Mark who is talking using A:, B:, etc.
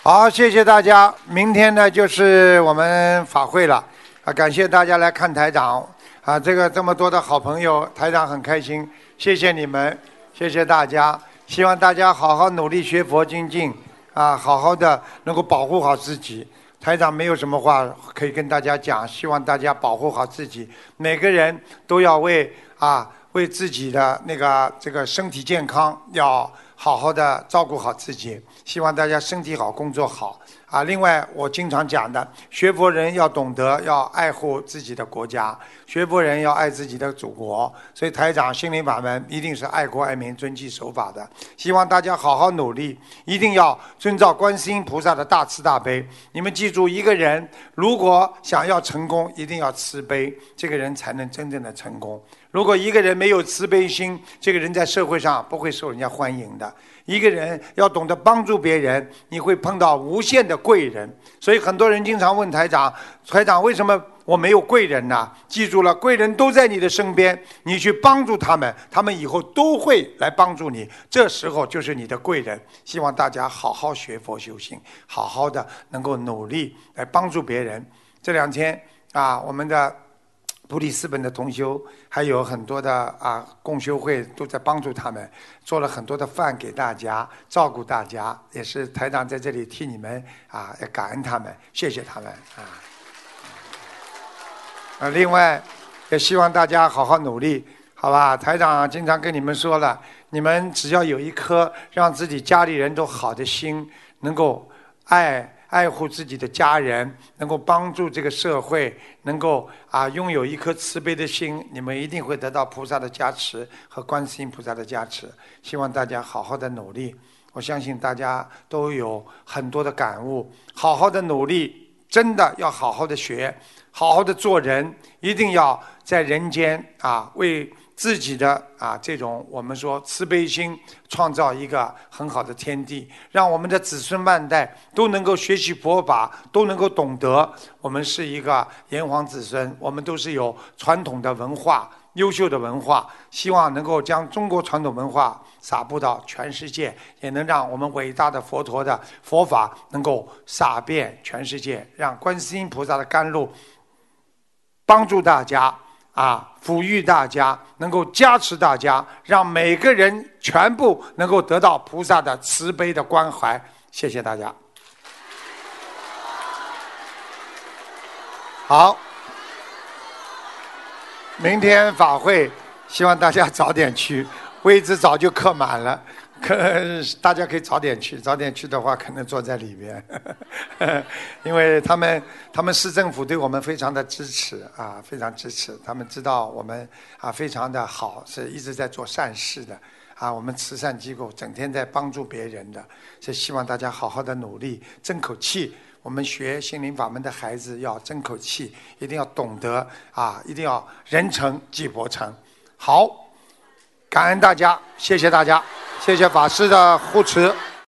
A: 好，谢谢大家。明天呢就是我们法会了啊，感谢大家来看台长啊，这么多的好朋友，台长很开心，谢谢你们，谢谢大家。希望大家好好努力学佛精进啊，好好的能够保护好自己。台长没有什么话可以跟大家讲，希望大家保护好自己，每个人都要为自己的这个身体健康要好好的照顾好自己，希望大家身体好，工作好啊。另外，我经常讲的，学佛人要懂得要爱护自己的国家，学佛人要爱自己的祖国。所以台长心灵法门一定是爱国爱民、遵纪守法的。希望大家好好努力，一定要遵照观世音菩萨的大慈大悲。你们记住，一个人如果想要成功，一定要慈悲，这个人才能真正的成功。如果一个人没有慈悲心，这个人在社会上不会受人家欢迎的。一个人要懂得帮助别人，你会碰到无限的贵人。所以很多人经常问台长，台长为什么我没有贵人呢？记住了，贵人都在你的身边，你去帮助他们，他们以后都会来帮助你，这时候就是你的贵人。希望大家好好学佛修行，好好的能够努力来帮助别人。这2天啊，我们的普利斯本的同修还有很多的共修会都在帮助他们，做了很多的饭给大家，照顾大家，也是台长在这里替你们要感恩他们，谢谢他们另外也希望大家好好努力，好吧？台长经常跟你们说了，你们只要有一颗让自己家里人都好的心，能够爱护自己的家人，能够帮助这个社会，能够拥有一颗慈悲的心，你们一定会得到菩萨的加持和观世音菩萨的加持。希望大家好好的努力，我相信大家都有很多的感悟，好好的努力，真的要好好的学，好好的做人，一定要在人间为自己的这种我们说慈悲心创造一个很好的天地，让我们的子孙万代都能够学习佛法，都能够懂得我们是一个炎黄子孙，我们都是有传统的文化，优秀的文化，希望能够将中国传统文化撒布到全世界，也能让我们伟大的佛陀的佛法能够洒遍全世界，让观世音菩萨的甘露帮助大家抚育大家，能够加持大家，让每个人全部能够得到菩萨的慈悲的关怀。谢谢大家。好，明天法会希望大家早点去，位置早就客满了，大家可以早点去，早点去的话可能坐在里边因为他们市政府对我们非常的支持非常支持，他们知道我们非常的好，是一直在做善事的我们慈善机构整天在帮助别人的，所以希望大家好好的努力，争口气。我们学心灵法门的孩子要争口气，一定要懂得一定要人成即佛成。好，感恩大家，谢谢大家，谢谢法师的护持。